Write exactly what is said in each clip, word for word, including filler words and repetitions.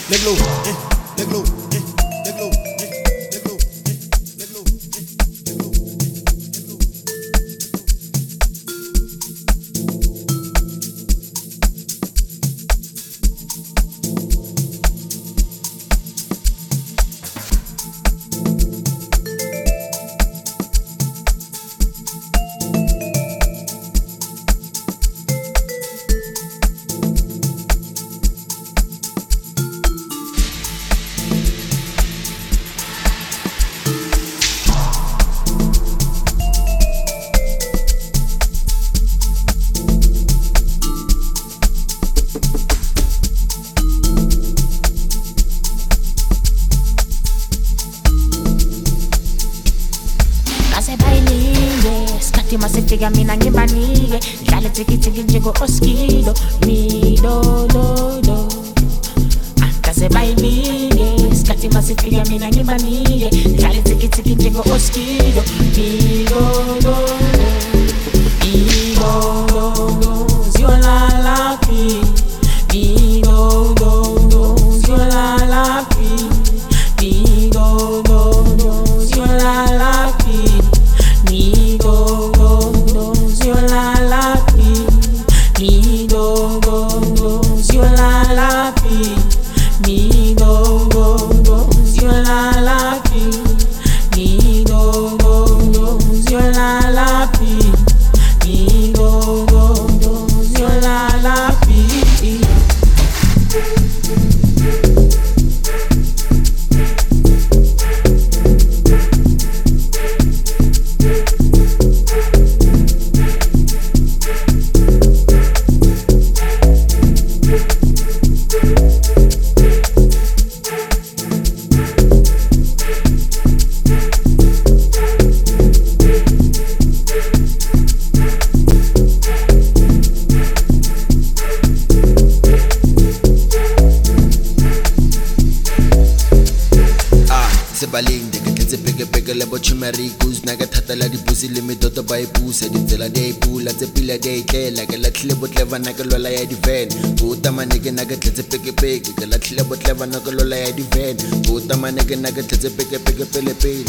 Leg low, eh, leg low, eh, leg low, eh, leg low, eh, leg low, eh, leg low, leg low. Masifika mina ngibanike dlala tiki-tiki njengo Oskido mido do do akase bayibike skati masifika mina ngibanike dlala tiki-tiki njengo Oskido mido do mido do ziyolala phi mido do ziyolala phi mido do ziyolala phi mido la la pi, mi do go go, zio la la pi, mi do go go, zio la la pi, mi do go go, zio la la pi, mi do go go, zio la la pi. Sebaling de ke tletse peke peke le bochumari goose na ka thata la dipusi le metoto ba ipusa ditsela di ipula tse pila di itlela ke latlhile botleva na ke lola ya diven go tamane ke na ke tletse peke peke ke latlhile botleva na ke lola ya diven go tamane ke na ke tletse peke peke pele pele.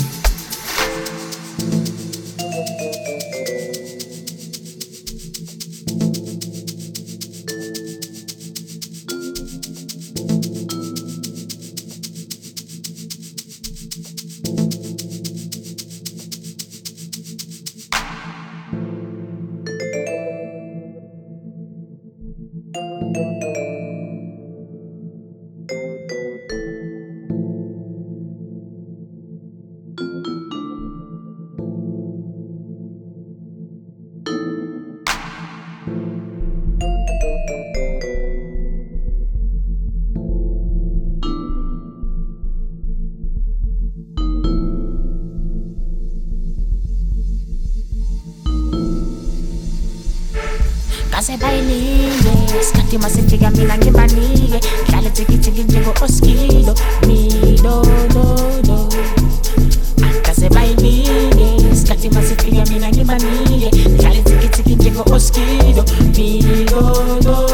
Kase bayilike skati masifika mina ngibanike dlala tiki-tiki njengo Oskido mido do do akase bayilike skati masifika mina ngibanike dlala tiki-tiki njengo Oskido mido do